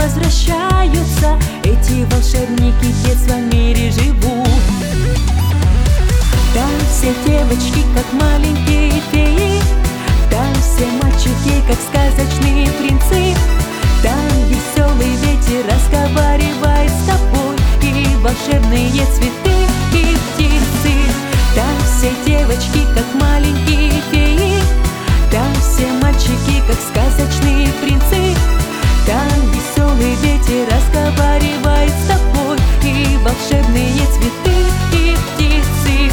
возвращаются. Эти волшебники в детства в мире живут. Там все девочки, как маленькие феи, там все мальчики, как сказочные принцы. Там веселый ветер разговаривает с тобой, и волшебные цветы, и птицы. Там все девочки, как маленькие феи, там все мальчики, как сказочные принцы. Там веселый ветер разговаривает с тобой, и волшебные цветы, и птицы.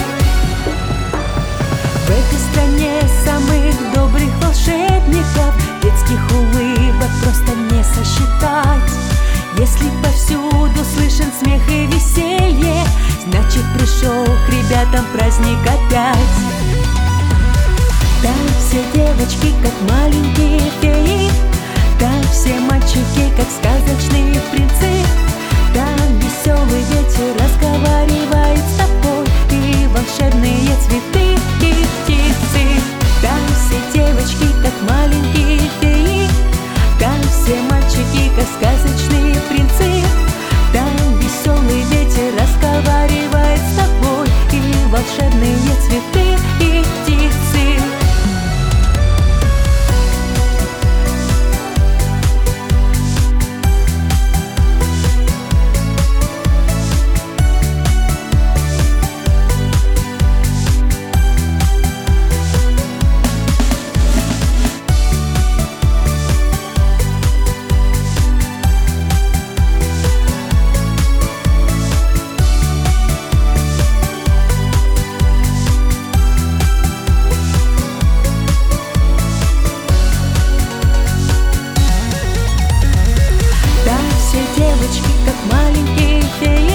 В этой стране самых добрых волшебников, детских улыбок просто не сосчитать. Если повсюду слышен смех и веселье, значит пришел к ребятам праздник опять. Там все девочки, как маленькие феи, там все мальчики, как сказочные принцы. Там веселый ветер разговаривает с тобой, и волшебные цветы, и птицы. Там все девочки, как маленькие феи, там все мальчики, как сказочные принцы. Там веселый ветер разговаривает с тобой, и волшебные цветы, и птицы. Девочки, как маленькие феи,